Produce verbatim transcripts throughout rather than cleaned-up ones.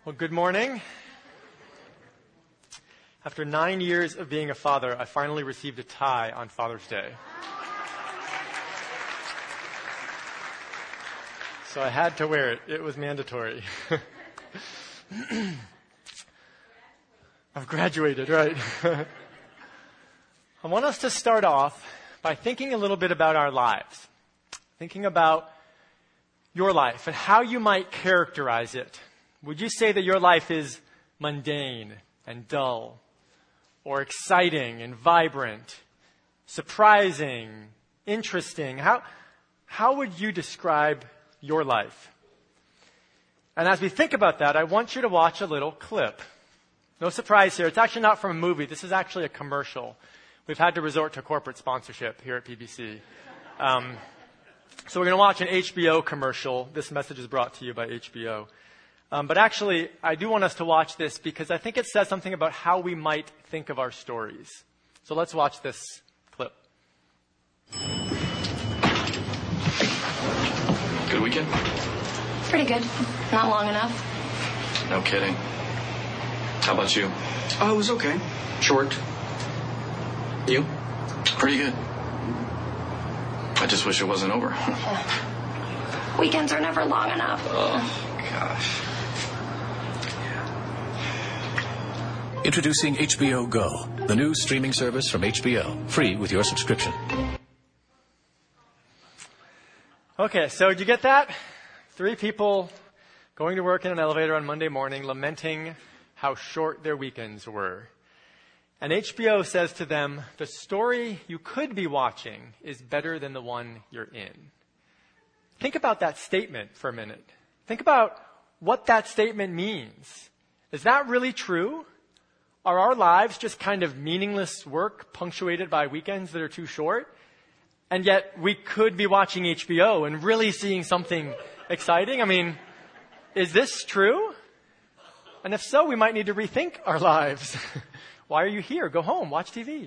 Well, good morning. After nine years of being a father, I finally received a tie on Father's Day. So I had to wear it. It was mandatory. I've graduated, right? I want us to start off by thinking a little bit about our lives. Thinking about your life and how you might characterize it. Would you say that your life is mundane and dull, or exciting and vibrant, surprising, interesting? How, how would you describe your life? And as we think about that, I want you to watch a little clip. No surprise here. It's actually not from a movie. This is actually a commercial. We've had to resort to corporate sponsorship here at P B C. Um, so we're going to watch an H B O commercial. This message is brought to you by H B O. Um, but actually, I do want us to watch this because I think it says something about how we might think of our stories. So let's watch this clip. Good weekend? Pretty good. Not long enough. No kidding. How about you? Oh, it was okay. Short. You? Pretty good. I just wish it wasn't over. Weekends are never long enough. Oh, gosh. Introducing H B O Go, the new streaming service from H B O, free with your subscription. Okay, so did you get that? Three people going to work in an elevator on Monday morning, lamenting how short their weekends were. And H B O says to them, the story you could be watching is better than the one you're in. Think about that statement for a minute. Think about what that statement means. Is that really true? Are our lives just kind of meaningless work punctuated by weekends that are too short? And yet we could be watching H B O and really seeing something exciting? I mean, is this true? And if so, we might need to rethink our lives. Why are you here? Go home, watch T V.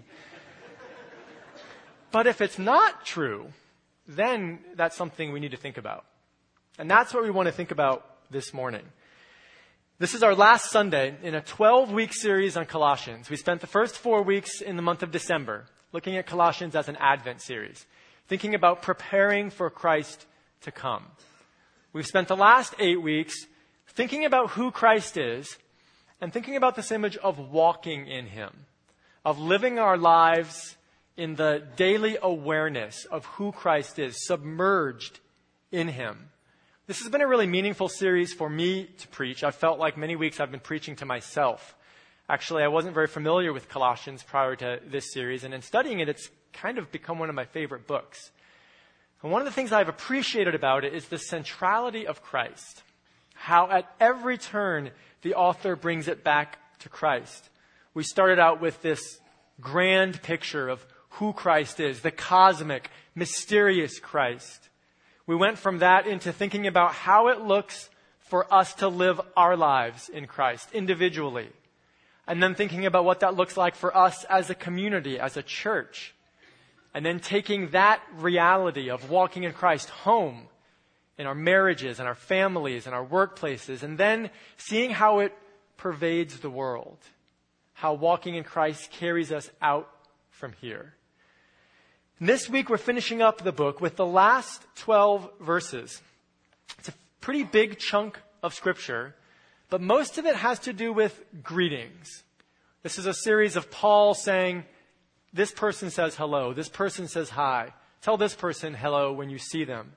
But if it's not true, then that's something we need to think about. And that's what we want to think about this morning. This is our last Sunday in a twelve-week series on Colossians. We spent the first four weeks in the month of December looking at Colossians as an Advent series, thinking about preparing for Christ to come. We've spent the last eight weeks thinking about who Christ is and thinking about this image of walking in Him, of living our lives in the daily awareness of who Christ is, submerged in Him. This has been a really meaningful series for me to preach. I felt like many weeks I've been preaching to myself. Actually, I wasn't very familiar with Colossians prior to this series, and in studying it, it's kind of become one of my favorite books. And one of the things I've appreciated about it is the centrality of Christ. How at every turn, the author brings it back to Christ. We started out with this grand picture of who Christ is, the cosmic, mysterious Christ. We went from that into thinking about how it looks for us to live our lives in Christ individually. And then thinking about what that looks like for us as a community, as a church. And then taking that reality of walking in Christ home in our marriages and our families and our workplaces. And then seeing how it pervades the world. How walking in Christ carries us out from here. And this week we're finishing up the book with the last twelve verses. It's a pretty big chunk of scripture, but most of it has to do with greetings. This is a series of Paul saying, this person says hello, this person says hi. Tell this person hello when you see them.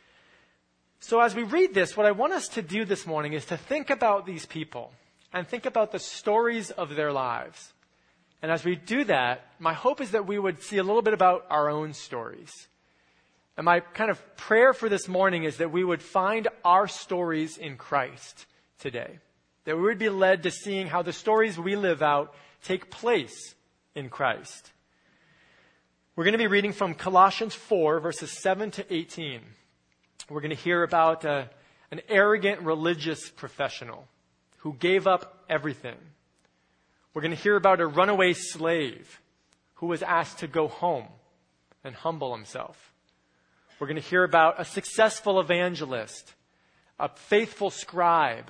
So as we read this, what I want us to do this morning is to think about these people and think about the stories of their lives. And as we do that, my hope is that we would see a little bit about our own stories. And my kind of prayer for this morning is that we would find our stories in Christ today. That we would be led to seeing how the stories we live out take place in Christ. We're going to be reading from Colossians four, verses seven to eighteen. We're going to hear about a, an arrogant religious professional who gave up everything. We're going to hear about a runaway slave who was asked to go home and humble himself. We're going to hear about a successful evangelist, a faithful scribe,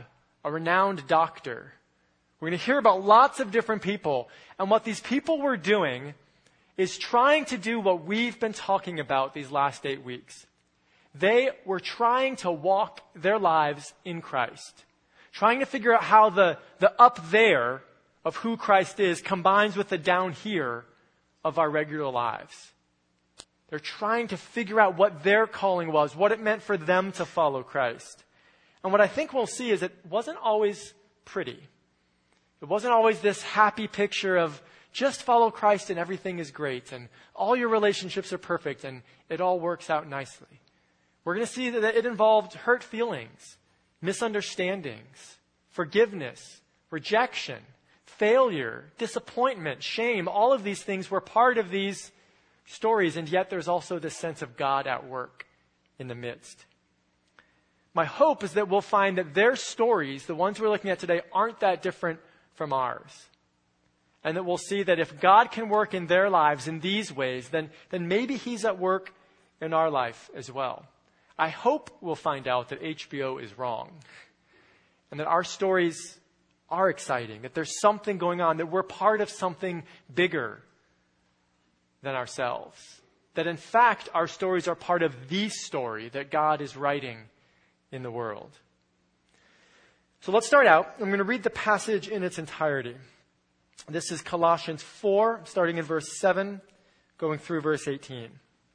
a renowned doctor. We're going to hear about lots of different people. And what these people were doing is trying to do what we've been talking about these last eight weeks. They were trying to walk their lives in Christ, trying to figure out how the, the up there of who Christ is combines with the down here of our regular lives. They're trying to figure out what their calling was, what it meant for them to follow Christ. And what I think we'll see is it wasn't always pretty. It wasn't always this happy picture of just follow Christ and everything is great and all your relationships are perfect and it all works out nicely. We're going to see that it involved hurt feelings, misunderstandings, forgiveness, rejection, failure, disappointment, shame. All of these things were part of these stories, and yet there's also this sense of God at work in the midst. My hope is that we'll find that their stories, the ones we're looking at today, aren't that different from ours. And that we'll see that if God can work in their lives in these ways, then, then maybe he's at work in our life as well. I hope we'll find out that H B O is wrong and that our stories are exciting, that there's something going on, that we're part of something bigger than ourselves. That in fact, our stories are part of the story that God is writing in the world. So let's start out. I'm going to read the passage in its entirety. This is Colossians four, starting in verse seven, going through verse eighteen.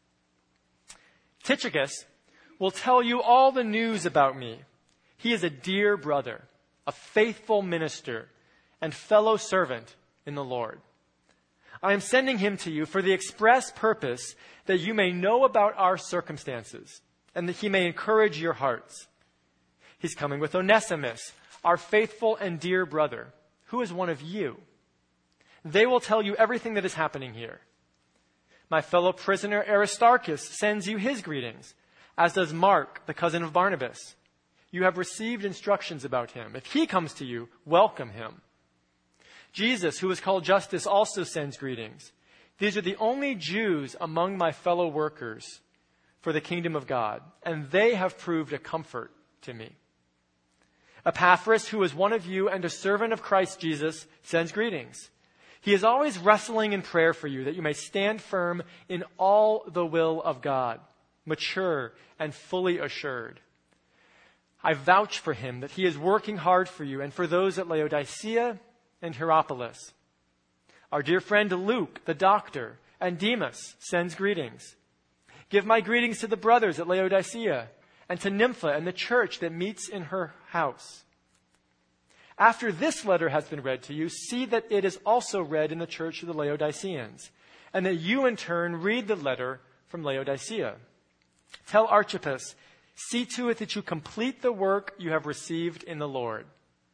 Tychicus will tell you all the news about me. He is a dear brother, a faithful minister, and fellow servant in the Lord. I am sending him to you for the express purpose that you may know about our circumstances and that he may encourage your hearts. He's coming with Onesimus, our faithful and dear brother, who is one of you. They will tell you everything that is happening here. My fellow prisoner Aristarchus sends you his greetings, as does Mark, the cousin of Barnabas. You have received instructions about him. If he comes to you, welcome him. Jesus, who is called Justus, also sends greetings. These are the only Jews among my fellow workers for the kingdom of God, and they have proved a comfort to me. Epaphras, who is one of you and a servant of Christ Jesus, sends greetings. He is always wrestling in prayer for you, that you may stand firm in all the will of God, mature and fully assured. I vouch for him that he is working hard for you and for those at Laodicea and Hierapolis. Our dear friend Luke, the doctor, and Demas sends greetings. Give my greetings to the brothers at Laodicea and to Nympha and the church that meets in her house. After this letter has been read to you, see that it is also read in the church of the Laodiceans, and that you in turn read the letter from Laodicea. Tell Archippus, see to it that you complete the work you have received in the Lord.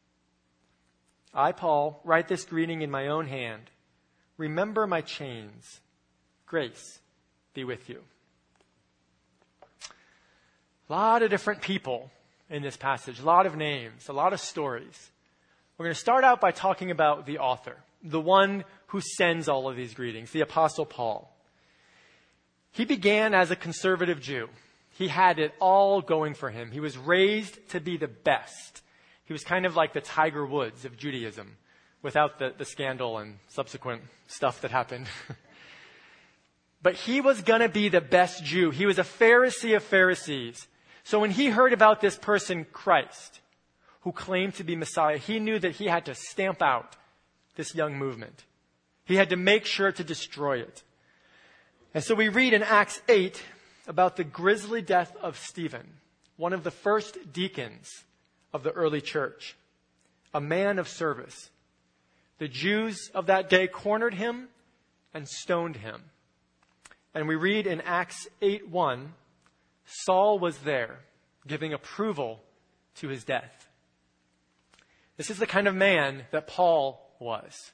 I, Paul, write this greeting in my own hand. Remember my chains. Grace be with you. A lot of different people in this passage, a lot of names, a lot of stories. We're going to start out by talking about the author, the one who sends all of these greetings, the Apostle Paul. He began as a conservative Jew. He had it all going for him. He was raised to be the best. He was kind of like the Tiger Woods of Judaism, without the, the scandal and subsequent stuff that happened. But he was going to be the best Jew. He was a Pharisee of Pharisees. So when he heard about this person, Christ, who claimed to be Messiah, he knew that he had to stamp out this young movement. He had to make sure to destroy it. And so we read in Acts eight about the grisly death of Stephen, one of the first deacons of the early church, a man of service. The Jews of that day cornered him and stoned him. And we read in Acts eight one, Saul was there, giving approval to his death. This is the kind of man that Paul was.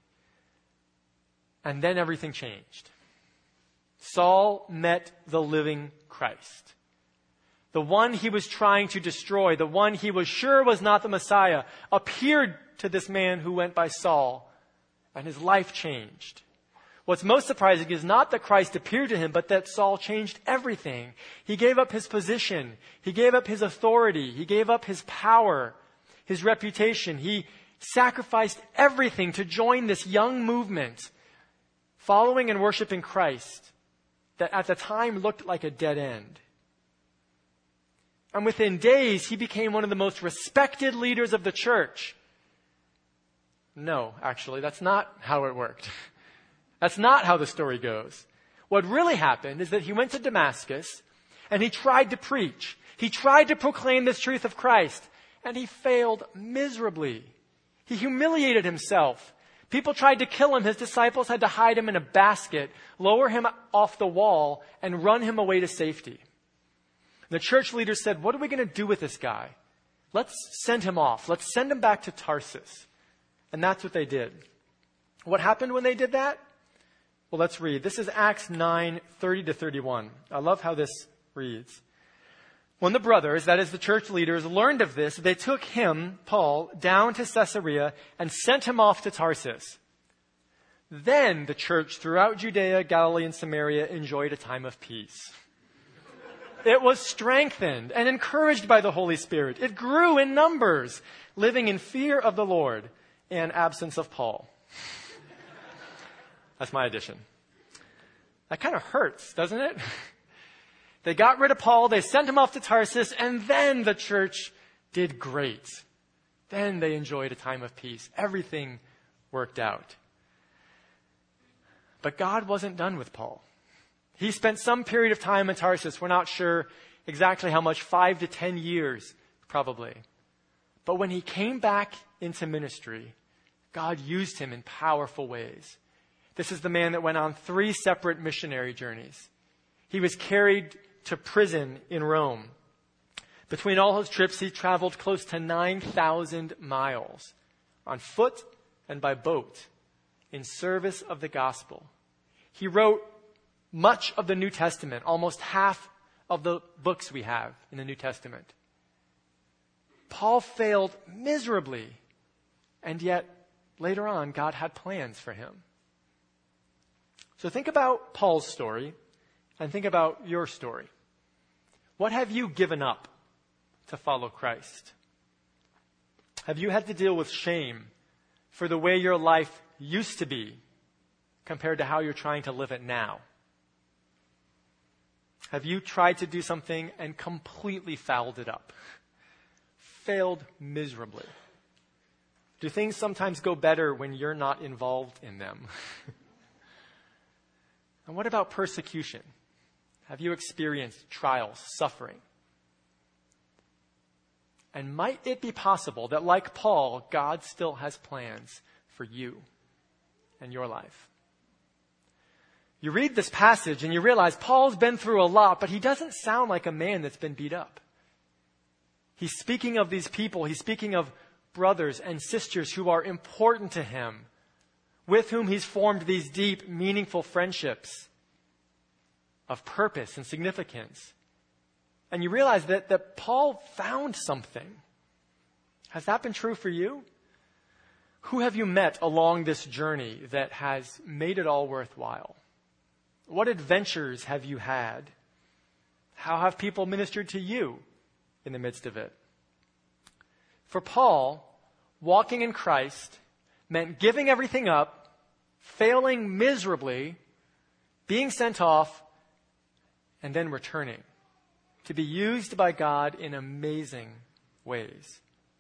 And then everything changed. Saul met the living Christ. The one he was trying to destroy, the one he was sure was not the Messiah, appeared to this man who went by Saul, and his life changed. What's most surprising is not that Christ appeared to him, but that Saul changed everything. He gave up his position. He gave up his authority. He gave up his power. his reputation. He sacrificed everything to join this young movement, following and worshiping Christ, that at the time looked like a dead end. And within days, he became one of the most respected leaders of the church. No, actually, that's not how it worked. That's not how the story goes. What really happened is that he went to Damascus and he tried to preach. He tried to proclaim this truth of Christ, and he failed miserably. He humiliated himself. People tried to kill him. His disciples had to hide him in a basket, lower him off the wall, and run him away to safety. The church leaders said, what are we going to do with this guy? Let's send him off. Let's send him back to Tarsus. And that's what they did. What happened when they did that? Well, let's read. This is Acts nine, thirty to thirty-one. I love how this reads. When the brothers, that is the church leaders, learned of this, they took him, Paul, down to Caesarea and sent him off to Tarsus. Then the church throughout Judea, Galilee, and Samaria enjoyed a time of peace. It was strengthened and encouraged by the Holy Spirit. It grew in numbers, living in fear of the Lord and absence of Paul. That's my addition. That kind of hurts, doesn't it? They got rid of Paul, they sent him off to Tarsus, and then the church did great. Then they enjoyed a time of peace. Everything worked out. But God wasn't done with Paul. He spent some period of time in Tarsus. We're not sure exactly how much, five to ten years, probably. But when he came back into ministry, God used him in powerful ways. This is the man that went on three separate missionary journeys. He was carried to prison in Rome. Between all his trips, he traveled close to nine thousand miles on foot and by boat in service of the gospel. He wrote much of the New Testament, almost half of the books we have in the New Testament. Paul failed miserably, and yet later on, God had plans for him. So think about Paul's story and think about your story. What have you given up to follow Christ? Have you had to deal with shame for the way your life used to be compared to how you're trying to live it now? Have you tried to do something and completely fouled it up? Failed miserably? Do things sometimes go better when you're not involved in them? And what about persecution? Have you experienced trials, suffering? And might it be possible that, like Paul, God still has plans for you and your life? You read this passage and you realize Paul's been through a lot, but he doesn't sound like a man that's been beat up. He's speaking of these people. He's speaking of brothers and sisters who are important to him, with whom he's formed these deep, meaningful friendships of purpose and significance. And you realize that, that Paul found something. Has that been true for you? Who have you met along this journey that has made it all worthwhile? What adventures have you had? How have people ministered to you in the midst of it? For Paul, walking in Christ meant giving everything up, failing miserably, being sent off, and then returning to be used by God in amazing ways.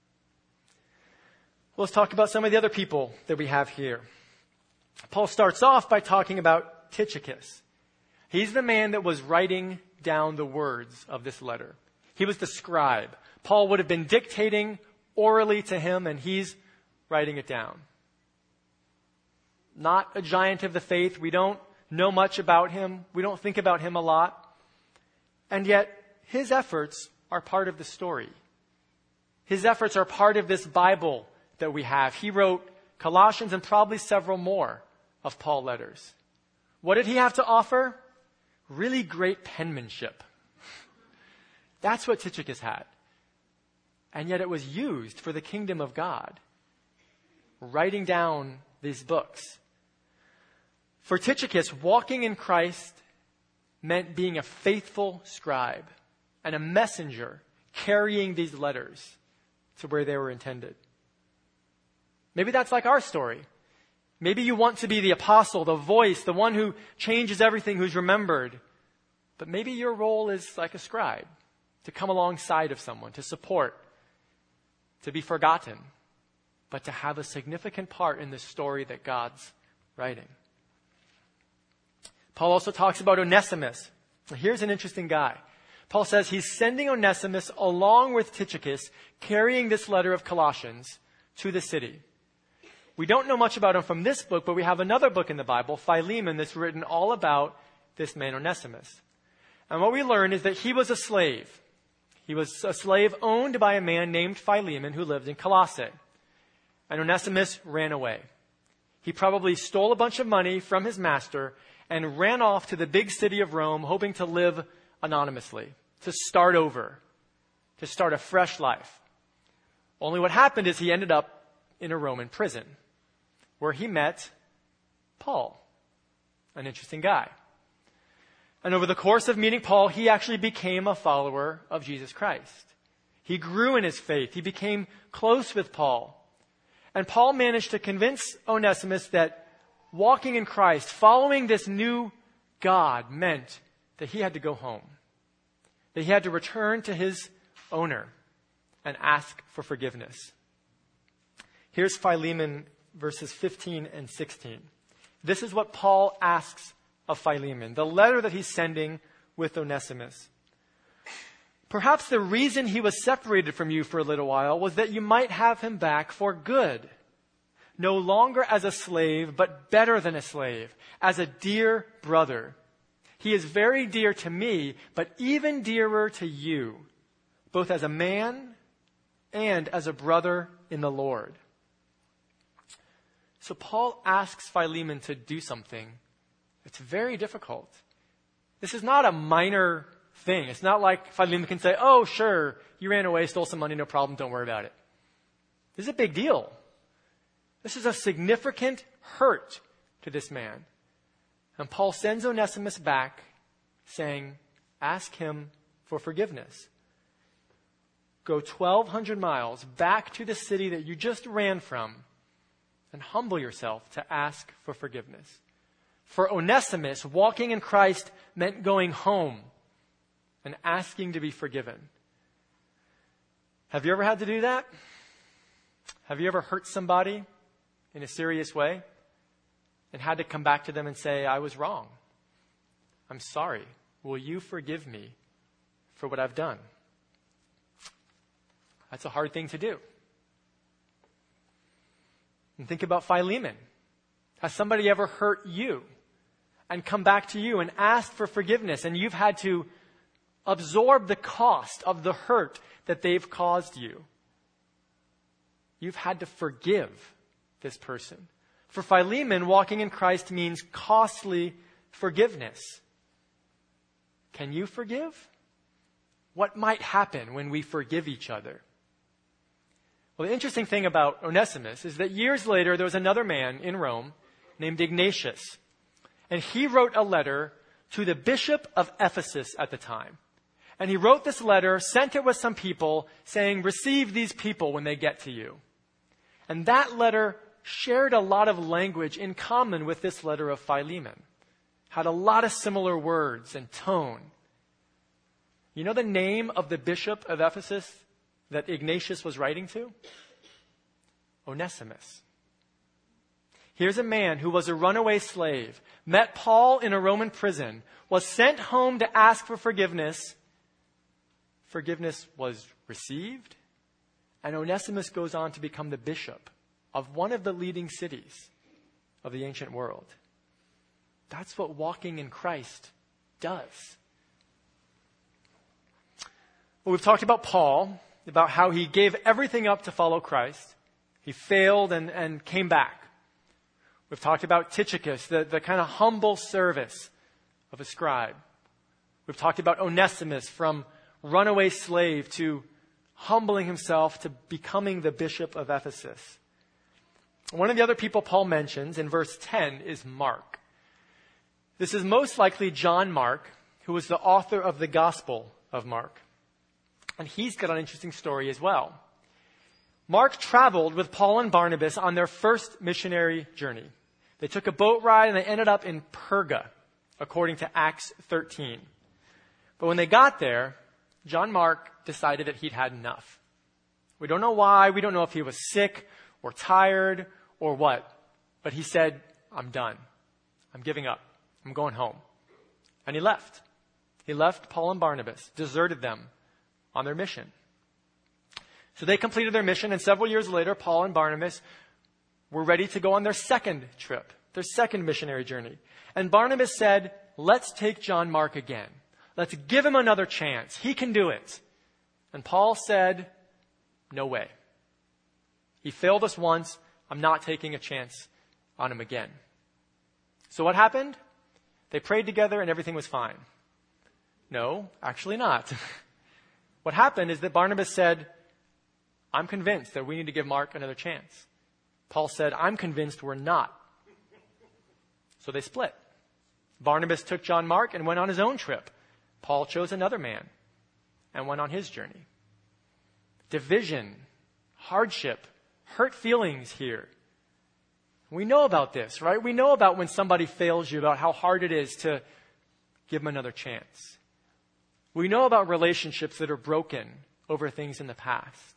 Well, let's talk about some of the other people that we have here. Paul starts off by talking about Tychicus. He's the man that was writing down the words of this letter. He was the scribe. Paul would have been dictating orally to him, and he's writing it down. Not a giant of the faith. We don't know much about him. We don't think about him a lot. And yet, his efforts are part of the story. His efforts are part of this Bible that we have. He wrote Colossians and probably several more of Paul's letters. What did he have to offer? Really great penmanship. That's what Tychicus had. And yet it was used for the kingdom of God. Writing down these books. For Tychicus, walking in Christ meant being a faithful scribe and a messenger carrying these letters to where they were intended. Maybe that's like our story. Maybe you want to be the apostle, the voice, the one who changes everything, who's remembered. But maybe your role is like a scribe, to come alongside of someone, to support, to be forgotten, but to have a significant part in the story that God's writing. Paul also talks about Onesimus. Here's an interesting guy. Paul says he's sending Onesimus along with Tychicus, carrying this letter of Colossians to the city. We don't know much about him from this book, but we have another book in the Bible, Philemon, that's written all about this man Onesimus. And what we learn is that he was a slave. He was a slave owned by a man named Philemon who lived in Colossae. And Onesimus ran away. He probably stole a bunch of money from his master and ran off to the big city of Rome, hoping to live anonymously, to start over, to start a fresh life. Only what happened is he ended up in a Roman prison, where he met Paul, an interesting guy. And over the course of meeting Paul, he actually became a follower of Jesus Christ. He grew in his faith. He became close with Paul. And Paul managed to convince Onesimus that walking in Christ, following this new God, meant that he had to go home, that he had to return to his owner and ask for forgiveness. Here's Philemon verses fifteen and sixteen. This is what Paul asks of Philemon, the letter that he's sending with Onesimus. Perhaps the reason he was separated from you for a little while was that you might have him back for good. No longer as a slave, but better than a slave, as a dear brother. He is very dear to me, but even dearer to you, both as a man and as a brother in the Lord. So Paul asks Philemon to do something that's very difficult. This is not a minor thing. It's not like Philemon can say, oh, sure, you ran away, stole some money, no problem, don't worry about it. This is a big deal. This is a significant hurt to this man. And Paul sends Onesimus back saying, ask him for forgiveness. Go twelve hundred miles back to the city that you just ran from and humble yourself to ask for forgiveness. For Onesimus, walking in Christ meant going home and asking to be forgiven. Have you ever had to do that? Have you ever hurt somebody in a serious way and had to come back to them and say, I was wrong. I'm sorry. Will you forgive me for what I've done? That's a hard thing to do. And think about Philemon. Has somebody ever hurt you and come back to you and ask for forgiveness, and you've had to absorb the cost of the hurt that they've caused you? You've had to forgive this person. For Philemon, walking in Christ means costly forgiveness. Can you forgive? What might happen when we forgive each other? Well, the interesting thing about Onesimus is that years later, there was another man in Rome named Ignatius. And he wrote a letter to the bishop of Ephesus at the time. And he wrote this letter, sent it with some people, saying, receive these people when they get to you. And that letter shared a lot of language in common with this letter of Philemon. Had a lot of similar words and tone. You know the name of the bishop of Ephesus that Ignatius was writing to? Onesimus. Here's a man who was a runaway slave, met Paul in a Roman prison, was sent home to ask for forgiveness. Forgiveness was received, and Onesimus goes on to become the bishop of one of the leading cities of the ancient world. That's what walking in Christ does. Well, we've talked about Paul, about how he gave everything up to follow Christ. He failed and, and came back. We've talked about Tychicus, the, the kind of humble service of a scribe. We've talked about Onesimus, from runaway slave to humbling himself to becoming the bishop of Ephesus. One of the other people Paul mentions in verse ten is Mark. This is most likely John Mark, who was the author of the Gospel of Mark. And he's got an interesting story as well. Mark traveled with Paul and Barnabas on their first missionary journey. They took a boat ride and they ended up in Perga, according to Acts thirteen. But when they got there, John Mark decided that he'd had enough. We don't know why. We don't know if he was sick or tired or what. But he said, I'm done. I'm giving up. I'm going home. And he left. He left Paul and Barnabas, deserted them on their mission. So they completed their mission, and several years later, Paul and Barnabas were ready to go on their second trip, their second missionary journey. And Barnabas said, let's take John Mark again. Let's give him another chance. He can do it. And Paul said, no way. He failed us once. I'm not taking a chance on him again. So what happened? They prayed together and everything was fine. No, actually not. What happened is that Barnabas said, I'm convinced that we need to give Mark another chance. Paul said, I'm convinced we're not. So they split. Barnabas took John Mark and went on his own trip. Paul chose another man and went on his journey. Division, hardship, hurt feelings here. We know about this, right? We know about when somebody fails you, about how hard it is to give them another chance. We know about relationships that are broken over things in the past.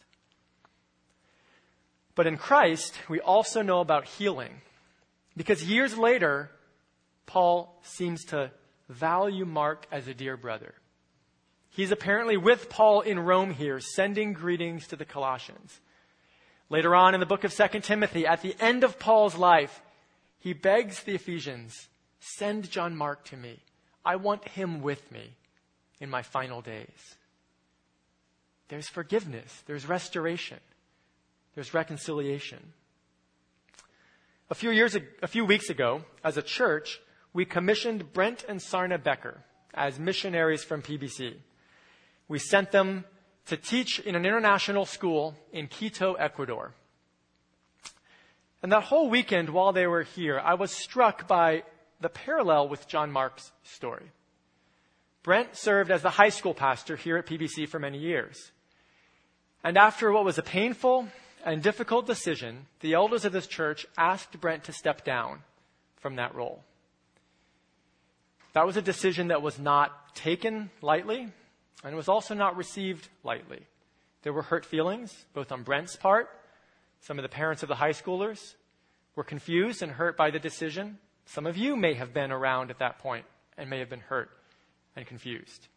But in Christ, we also know about healing. Because years later, Paul seems to value Mark as a dear brother. He's apparently with Paul in Rome here, sending greetings to the Colossians. Later on in the book of Second Timothy, at the end of Paul's life, he begs the Ephesians, send John Mark to me. I want him with me in my final days. There's forgiveness. There's restoration. There's reconciliation. A few years, a few weeks ago, as a church, we commissioned Brent and Sarna Becker as missionaries from P B C. We sent them to teach in an international school in Quito, Ecuador. And that whole weekend while they were here, I was struck by the parallel with John Mark's story. Brent served as the high school pastor here at P B C for many years. And after what was a painful and difficult decision, the elders of this church asked Brent to step down from that role. That was a decision that was not taken lightly, and it was also not received lightly. There were hurt feelings, both on Brent's part. Some of the parents of the high schoolers were confused and hurt by the decision. Some of you may have been around at that point and may have been hurt and confused.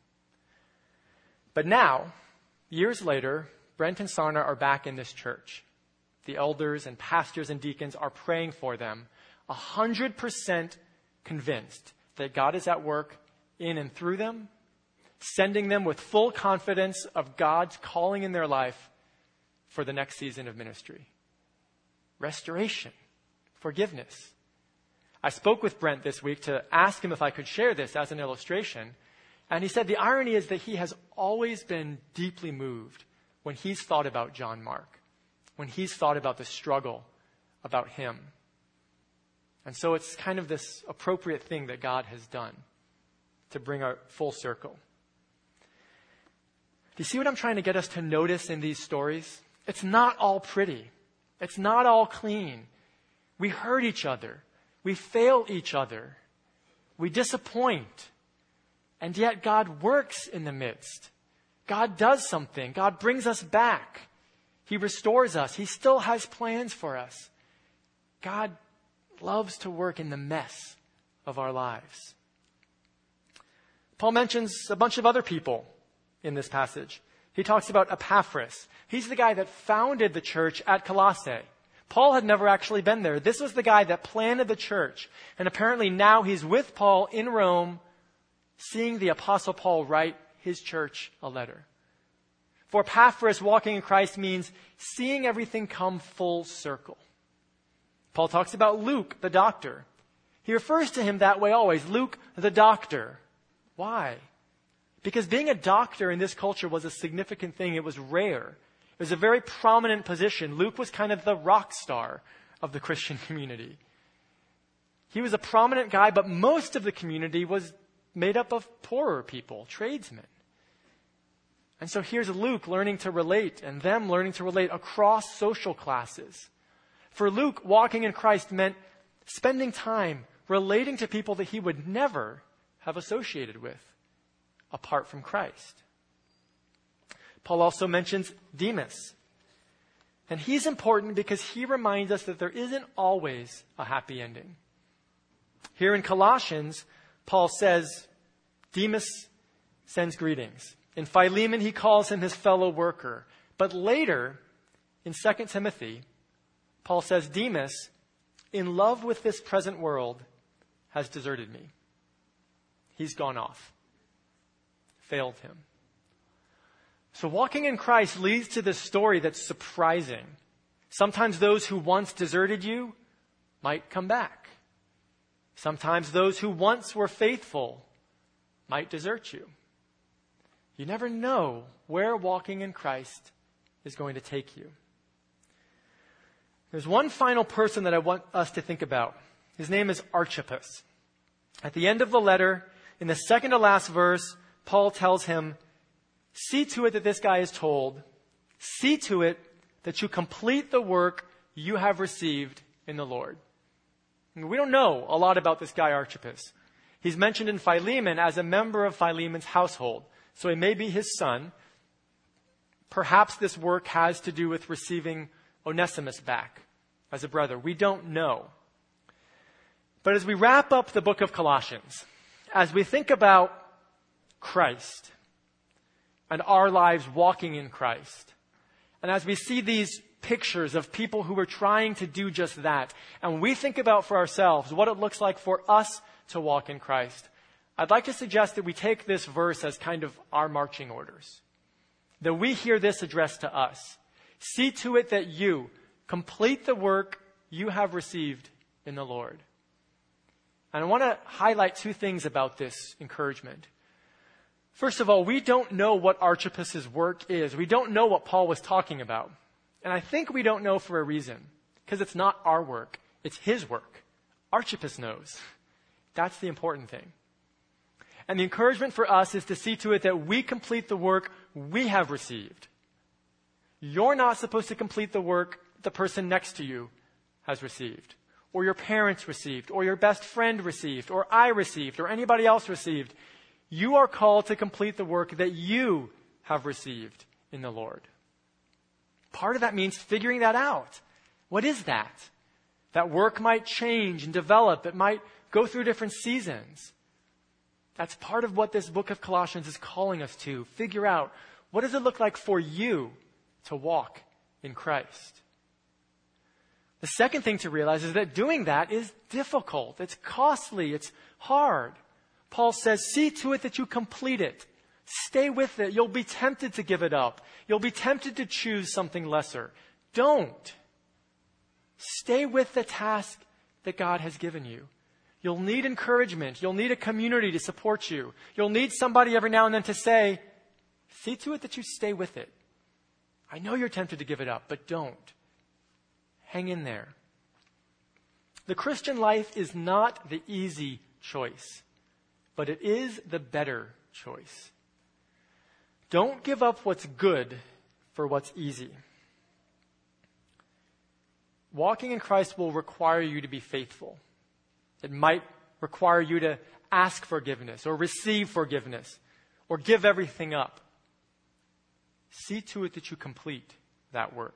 But now, years later, Brent and Sarna are back in this church. The elders and pastors and deacons are praying for them, one hundred percent convinced that God is at work in and through them, sending them with full confidence of God's calling in their life for the next season of ministry. Restoration, forgiveness. I spoke with Brent this week to ask him if I could share this as an illustration, and he said the irony is that he has always been deeply moved when he's thought about John Mark, when he's thought about the struggle about him. And so it's kind of this appropriate thing that God has done to bring our full circle. Do you see what I'm trying to get us to notice in these stories? It's not all pretty. It's not all clean. We hurt each other. We fail each other. We disappoint. And yet God works in the midst. God does something. God brings us back. He restores us. He still has plans for us. God loves to work in the mess of our lives. Paul mentions a bunch of other people in this passage. He talks about Epaphras. He's the guy that founded the church at Colossae. Paul had never actually been there. This was the guy that planted the church. And apparently now he's with Paul in Rome, seeing the Apostle Paul write his church a letter. For Epaphras, walking in Christ means seeing everything come full circle. Paul talks about Luke, the doctor. He refers to him that way always, Luke, the doctor. Why? Because being a doctor in this culture was a significant thing. It was rare. It was a very prominent position. Luke was kind of the rock star of the Christian community. He was a prominent guy, but most of the community was made up of poorer people, tradesmen. And so here's Luke learning to relate, and them learning to relate across social classes. For Luke, walking in Christ meant spending time relating to people that he would never have associated with apart from Christ. Paul also mentions Demas. And he's important because he reminds us that there isn't always a happy ending. Here in Colossians, Paul says, Demas sends greetings. In Philemon, he calls him his fellow worker. But later, in Second Timothy, Paul says, Demas, in love with this present world, has deserted me. He's gone off. Failed him. So walking in Christ leads to this story that's surprising. Sometimes those who once deserted you might come back. Sometimes those who once were faithful might desert you. You never know where walking in Christ is going to take you. There's one final person that I want us to think about. His name is Archippus. At the end of the letter, in the second to last verse, Paul tells him, see to it that this guy is told, see to it that you complete the work you have received in the Lord. And we don't know a lot about this guy Archippus. He's mentioned in Philemon as a member of Philemon's household. So he may be his son. Perhaps this work has to do with receiving Onesimus back as a brother. We don't know. But as we wrap up the book of Colossians, as we think about Christ and our lives walking in Christ, and as we see these pictures of people who are trying to do just that, and we think about for ourselves what it looks like for us to walk in Christ, I'd like to suggest that we take this verse as kind of our marching orders. That we hear this addressed to us. See to it that you complete the work you have received in the Lord. And I want to highlight two things about this encouragement. First of all, we don't know what Archippus' work is. We don't know what Paul was talking about. And I think we don't know for a reason. Because it's not our work. It's his work. Archippus knows. That's the important thing. And the encouragement for us is to see to it that we complete the work we have received. You're not supposed to complete the work the person next to you has received, or your parents received, or your best friend received, or I received, or anybody else received. You are called to complete the work that you have received in the Lord. Part of that means figuring that out. What is that? That work might change and develop. It might go through different seasons. That's part of what this book of Colossians is calling us to. Figure out, what does it look like for you to walk in Christ? The second thing to realize is that doing that is difficult. It's costly. It's hard. Paul says, see to it that you complete it. Stay with it. You'll be tempted to give it up. You'll be tempted to choose something lesser. Don't. Stay with the task that God has given you. You'll need encouragement. You'll need a community to support you. You'll need somebody every now and then to say, see to it that you stay with it. I know you're tempted to give it up, but don't. Hang in there. The Christian life is not the easy choice, but it is the better choice. Don't give up what's good for what's easy. Walking in Christ will require you to be faithful. It might require you to ask forgiveness or receive forgiveness or give everything up. See to it that you complete that work.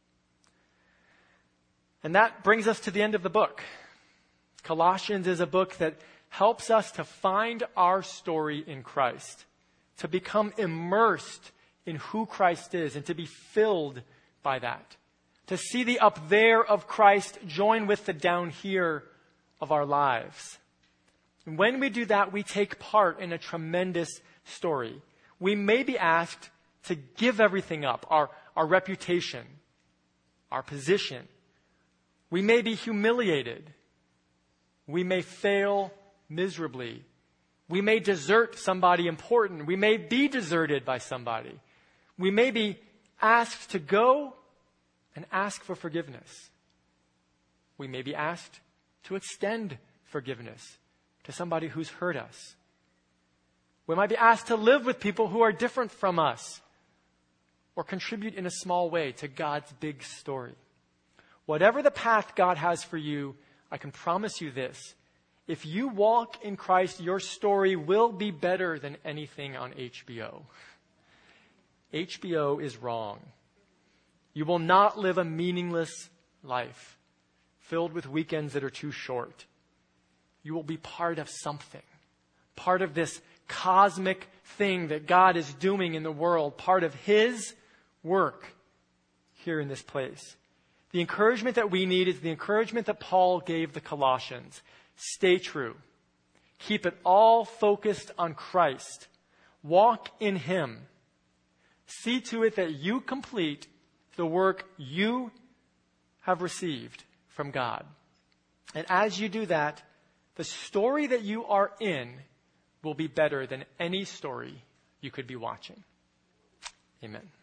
And that brings us to the end of the book. Colossians is a book that helps us to find our story in Christ, to become immersed in who Christ is and to be filled by that, to see the up there of Christ join with the down here of our lives. And when we do that, we take part in a tremendous story. We may be asked to give everything up, our, our reputation, our position. We may be humiliated. We may fail miserably. We may desert somebody important. We may be deserted by somebody. We may be asked to go and ask for forgiveness. We may be asked to extend forgiveness to somebody who's hurt us. We might be asked to live with people who are different from us, or contribute in a small way to God's big story. Whatever the path God has for you, I can promise you this. If you walk in Christ, your story will be better than anything on H B O. H B O is wrong. You will not live a meaningless life filled with weekends that are too short. You will be part of something, part of this cosmic thing that God is doing in the world, part of His work here in this place. The encouragement that we need is the encouragement that Paul gave the Colossians. Stay true. Keep it all focused on Christ. Walk in Him. See to it that you complete the work you have received from God. And as you do that, the story that you are in will be better than any story you could be watching. Amen.